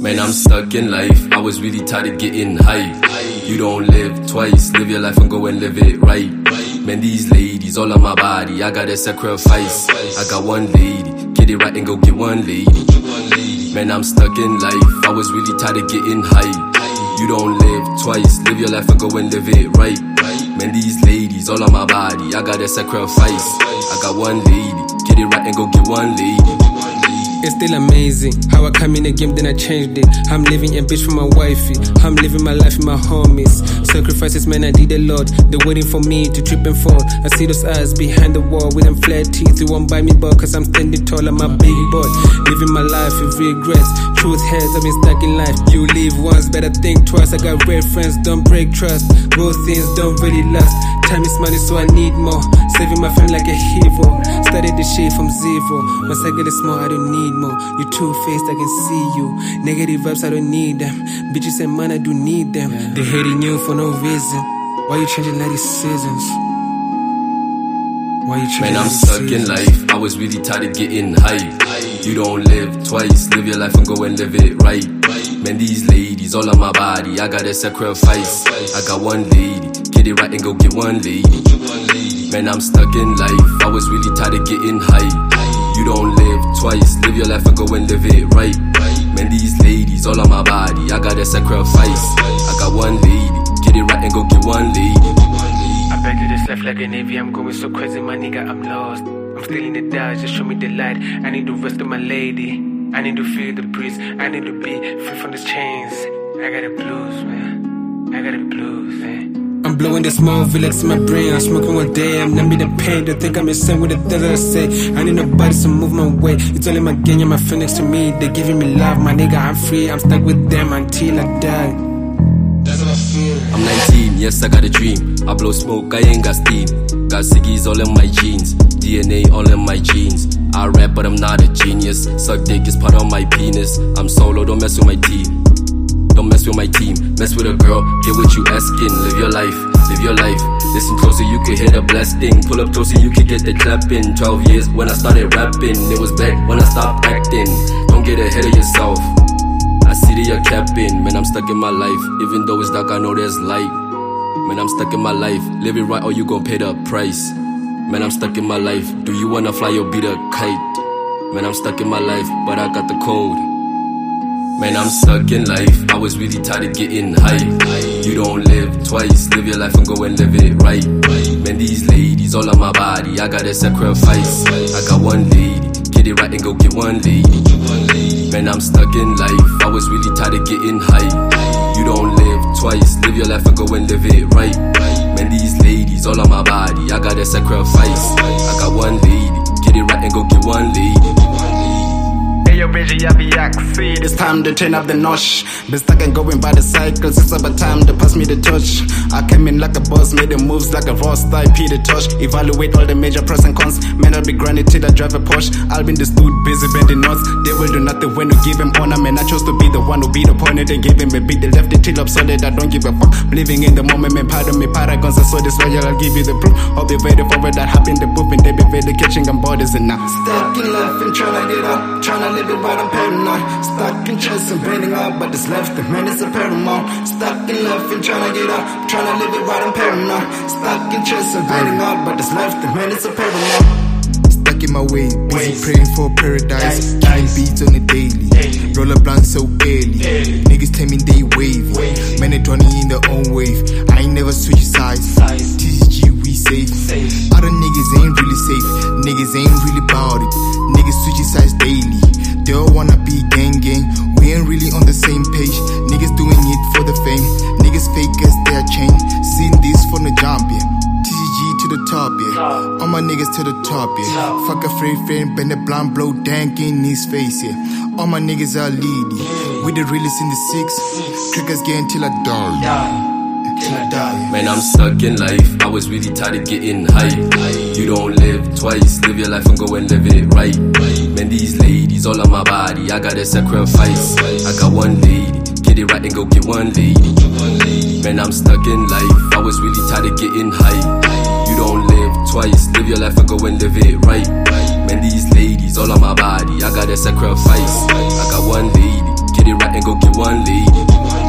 Man, I'm stuck in life. I was really tired of getting hype. You don't live twice. Live your life and go and live it right. Man, these ladies all on my body, I gotta sacrifice. I got one lady, get it right and go get one lady. Man, I'm stuck in life. I was really tired of getting hype. You don't live twice. Live your life and go and live it right. Man, these ladies all on my body, I gotta sacrifice. I got one lady, get it right and go get one lady. It's still amazing how I come in the game, then I changed it. I'm living a bitch for my wifey. I'm living my life with my homies. Sacrifices, man, I did a lot. They're waiting for me to trip and fall. I see those eyes behind the wall with them flat teeth. You won't buy me ball cause I'm standing tall. I'm a big boy. Living my life with regrets. Truth hurts, I've been stuck in life. You live once, better think twice. I got real friends, don't break trust. Both things don't really last. Time is money, so I need more. Saving my family like a hero. Started the shit from zero. Once I get it small, I don't need more. You two-faced, I can see you. Negative vibes, I don't need them. Bitches and man, I do need them. They hating you for no reason. Why you changing like these seasons? Why you changing? Man, I'm stuck in life. I was really tired of getting hype. You don't live twice. Live your life and go and live it right. Man, these ladies all on my body, I gotta sacrifice. I got one lady, get it right and go get one lady. Man, I'm stuck in life. I was really tired of getting hype. You don't live twice. Live your life and go and live it right. Man, these ladies all on my body, I gotta sacrifice. I got one lady, get it right and go get one lady. I beg to this life like a navy, I'm going so crazy, my nigga, I'm lost. I'm still in the dark, just show me the light. I need the rest of my lady. I need to feel the breeze, I need to be free from these chains. I got the blues, man. I got the blues, man. I'm blowing the small relax in my brain. I'm smoking one day, I'm numb the pain. Don't think I'm insane with the things that I say. I need nobody to move my way. It's only my gang and my friends next to me. They giving me love, my nigga, I'm free. I'm stuck with them until I die. That's what I feel. I'm 19, yes, I got a dream. I blow smoke, I ain't got steam. Got ciggies all in my jeans, DNA all in my jeans. I rap, but I'm not a genius. Suck dick is part of my penis. I'm solo, don't mess with my team. Don't mess with my team, mess with a girl, get what you asking. Live your life, live your life. Listen closer, you could hear the blasting. Pull up closer, you could get the clapping. 12 years when I started rapping. It was back when I stopped acting. Don't get ahead of yourself. I see that you're capping. Man, I'm stuck in my life. Even though it's dark, I know there's light. Man, I'm stuck in my life. Live it right or you gon' pay the price. Man, I'm stuck in my life. Do you wanna fly or be the kite? Man, I'm stuck in my life, but I got the code. Man, I'm stuck in life. I was really tired of getting hype. You don't live twice. Live your life and go and live it right. Man, these ladies all on my body, I gotta sacrifice. I got one lady, get it right and go get one lady. Man, I'm stuck in life. I was really tired of getting hype. You don't live twice. Live your life and go and live it right. Man, these ladies all on my body, I gotta sacrifice. I got one lady, get it right and go get one lady. Yo, Reggie, I be see it's time to turn up the notch. Been stuck and going by the cycles, it's about time to pass me the touch. I came in like a boss, made the moves like a raw style, P the touch. Evaluate all the major pros and cons. Man, I'll be grinding till I drive a Porsche. I'll be in the dude busy bending knots. They will do nothing when you give him honor. Man, I chose to be the one who beat upon it and gave him a beat. They left it till up solid, I don't give a fuck. I'm living in the moment, man, pardon me, paragons. I saw this royal, I'll give you the proof. I'll be waiting for it that happened, the book, and they be ready catching on borders and now. Stuck in life and tryna get up, tryna live it right, I'm paranoid. Stuck in chest and bending up, but it's left, the man is a paramount. Stuck in life and tryna get up, tryna live it right, I'm paranoid. Stuck in chest and bending up, but it's left, the man is a paramount. Stuck in my way, busy praying for paradise. Killing beats on the daily, roll a blunt so early. Niggas tell me they wavy, man they drowning in their own wave. I ain't never switch sides, TCG we safe. Other niggas ain't really safe, niggas ain't really about it. Niggas switch sides daily, they all wanna be gang gang. We ain't really on the same page, niggas doing it for the fame. Niggas fake as their chain, seen this from the jump, yeah. TCG to the top, yeah. All my niggas to the top, yeah. Fuck a free friend, bend the blunt, blow dank in his face, yeah. All my niggas are leady, we the realest in the six. Triggers gang till I die. Man, I'm stuck in life. I was really tired of getting hype. You don't live twice. Live your life and go and live it right. Man, these ladies all on my body, I gotta sacrifice. I got one lady, get it right and go get one lady. Man, I'm stuck in life. I was really tired of getting hype. You don't live twice. Live your life and go and live it right. Man, these ladies all on my body, I gotta sacrifice. I got one lady, get get it right and go get one lead.